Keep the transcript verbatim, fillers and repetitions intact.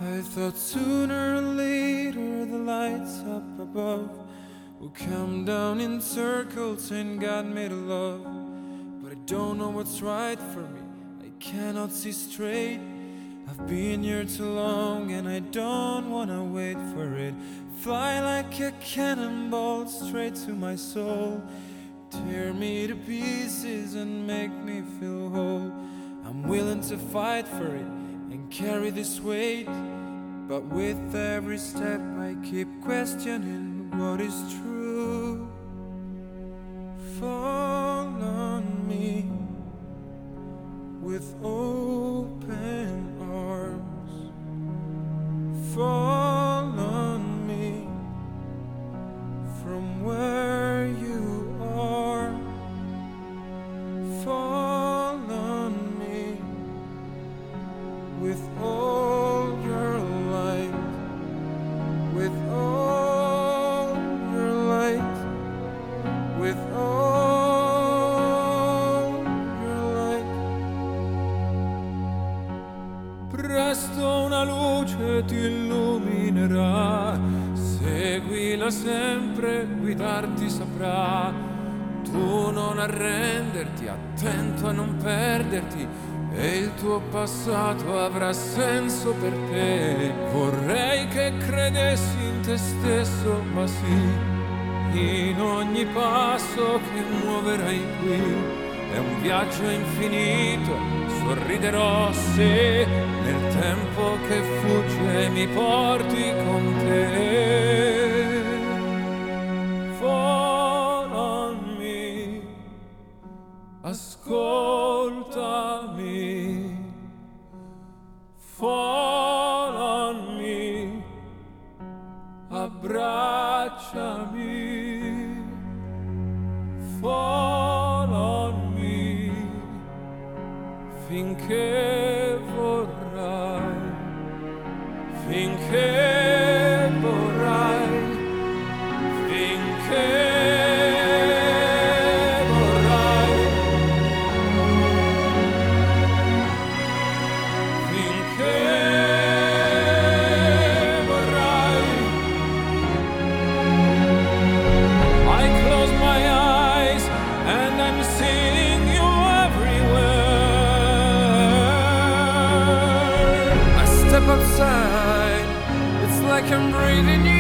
I thought sooner or later the lights up above will come down in circles and God made a love. But I don't know what's right for me, I cannot see straight. I've been here too long and I don't wanna wait for it. Fly like a cannonball straight to my soul. Tear me to pieces and make me feel whole. I'm willing to fight for it and carry this weight, but with every step I keep questioning what is true. Fall on me with open arms. Fall on me from where you are. Fall on me with all your light, with all your light, with all your light. Presto una luce ti illuminerà, seguila sempre, guidarti saprà. Tu non arrenderti, attento a non perderti, e il tuo passato avrà senso per te. Vorrei che credessi in te stesso, ma sì, in ogni passo che muoverai qui è un viaggio infinito. Sorriderò se nel tempo che fugge mi porti con te. Fall on me, ascoltami. Fall on me, abbracciami. Fall on me, finché vorrai, finché vorrai, finché vorrai, finché vorrai. I close my eyes and I'm seeing you everywhere. I step outside, it's like I'm breathing you